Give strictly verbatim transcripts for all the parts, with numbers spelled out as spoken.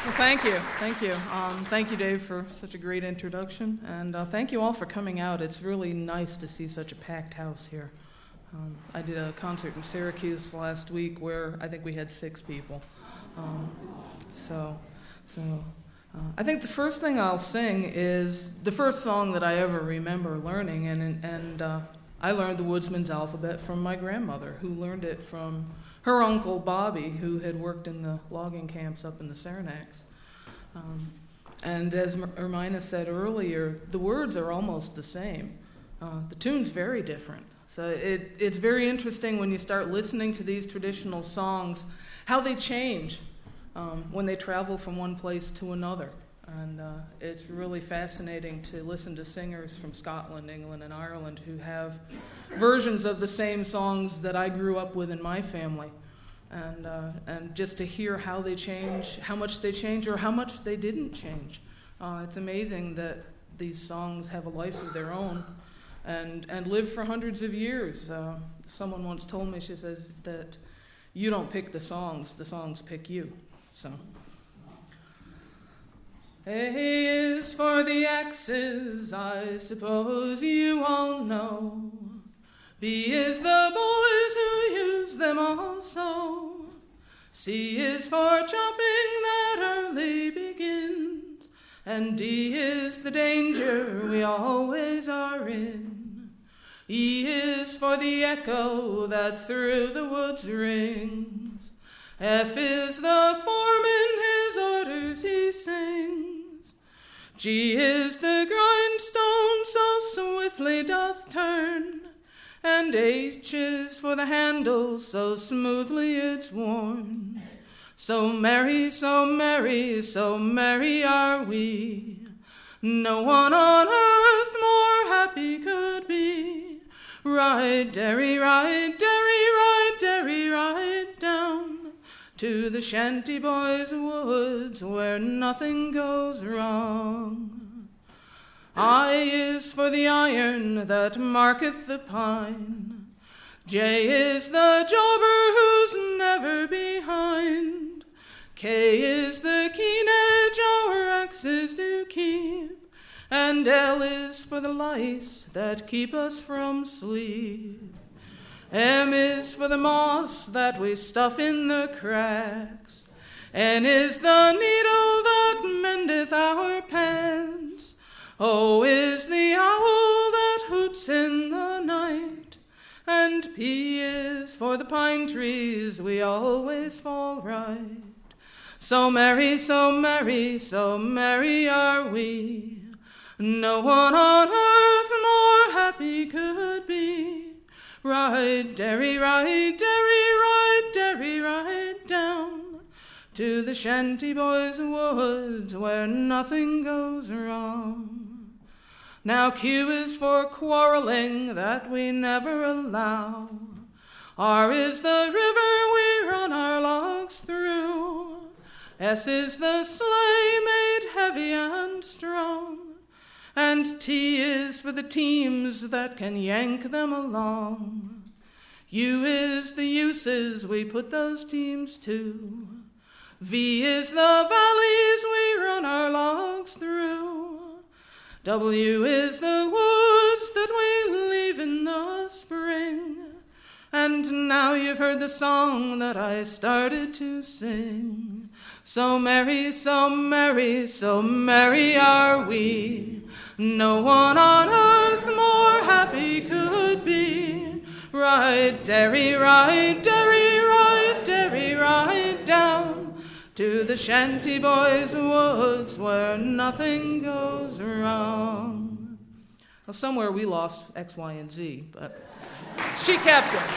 Well, thank you. Thank you. Um, thank you, Dave, for such a great introduction. And uh, thank you all for coming out. It's really nice to see such a packed house here. Um, I did a concert in Syracuse last week where I think we had six people. Um, so, so uh, I think the first thing I'll sing is the first song that I ever remember learning, and and uh, I learned the Woodsman's Alphabet from my grandmother, who learned it from her uncle Bobby, who had worked in the logging camps up in the Saranaks. Um, and as Ermina said earlier, the words are almost the same. Uh, the tune's very different. So it, it's very interesting when you start listening to these traditional songs, how they change um, when they travel from one place to another. And uh, it's really fascinating to listen to singers from Scotland, England, and Ireland who have versions of the same songs that I grew up with in my family. And uh, and just to hear how they change, how much they change, or how much they didn't change. Uh, it's amazing that these songs have a life of their own and, and live for hundreds of years. Uh, someone once told me, she says, that you don't pick the songs, the songs pick you. So... A is for the X's, I suppose you all know. B is the boys who use them also. C is for chopping that early begins. And D is the danger we always are in. E is for the echo that through the woods rings. F is the foreman, his orders he sings. G is the grindstone so swiftly doth turn, and H is for the handle so smoothly it's worn. So merry, so merry, so merry are we. No one on earth more happy could be. Ride, derry, ride, derry, ride, derry, ride down to the shanty boys' woods where nothing goes wrong. I is for the iron that marketh the pine. J is the jobber who's never behind. K is the keen edge our axes do keep. And L is for the lice that keep us from sleep. M is for the moss that we stuff in the cracks. N is the needle that mendeth our pants. O is the owl that hoots in the night. And P is for the pine trees we always fall right. So merry, so merry, so merry are we. No one on earth more happy could be. Ride, derry, ride, derry, ride, derry, ride down to the shanty boys' woods where nothing goes wrong. Now Q is for quarreling that we never allow. R is the river we run our logs through. S is the sleigh made heavy and strong. And T is for the teams that can yank them along. U is the uses we put those teams to. V is the valleys we run our logs through. W is the woods that we leave in the spring. And now you've heard the song that I started to sing. So merry, so merry, so merry are we. No one on earth more happy could be. Ride, derry, ride, derry, ride, derry, ride down to the shanty boys' woods where nothing goes wrong. Well, somewhere we lost X, Y, and Z, but she kept it.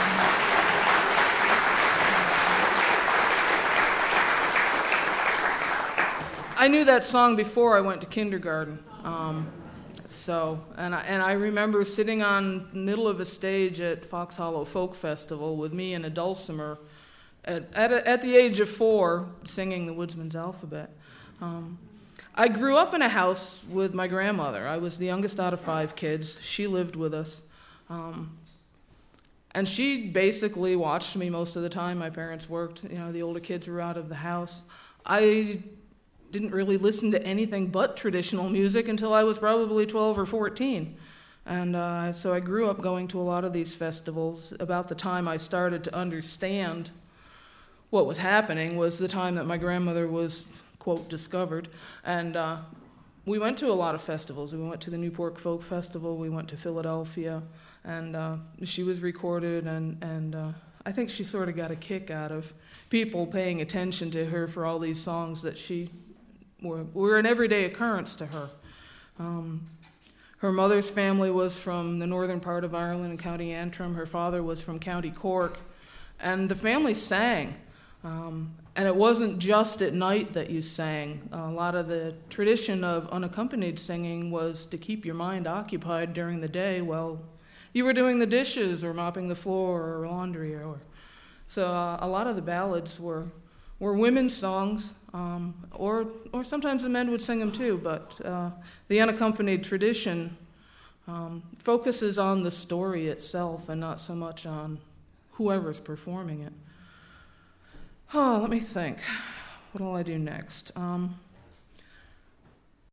I knew that song before I went to kindergarten. Um, so, and I, and I remember sitting on the middle of a stage at Fox Hollow Folk Festival with me and a dulcimer at, at, a, at the age of four singing the Woodsman's Alphabet. Um, I grew up in a house with my grandmother. I was the youngest out of five kids. She lived with us. Um, and she basically watched me most of the time. My parents worked. You know, the older kids were out of the house. I didn't really listen to anything but traditional music until I was probably twelve or fourteen. And uh, so I grew up going to a lot of these festivals. About the time I started to understand what was happening was the time that my grandmother was, quote, discovered. And uh, we went to a lot of festivals. We went to the Newport Folk Festival. We went to Philadelphia. And uh, she was recorded, and, and uh, I think she sort of got a kick out of people paying attention to her for all these songs that she were, were an everyday occurrence to her. Um, her mother's family was from the northern part of Ireland in County Antrim. Her father was from County Cork. And the family sang. Um, and it wasn't just at night that you sang. Uh, a lot of the tradition of unaccompanied singing was to keep your mind occupied during the day while you were doing the dishes or mopping the floor or laundry. Or so uh, a lot of the ballads were were women's songs, um, or or sometimes the men would sing them too. But uh, the unaccompanied tradition um, focuses on the story itself and not so much on whoever's performing it. Oh, let me think. What will I do next? Um,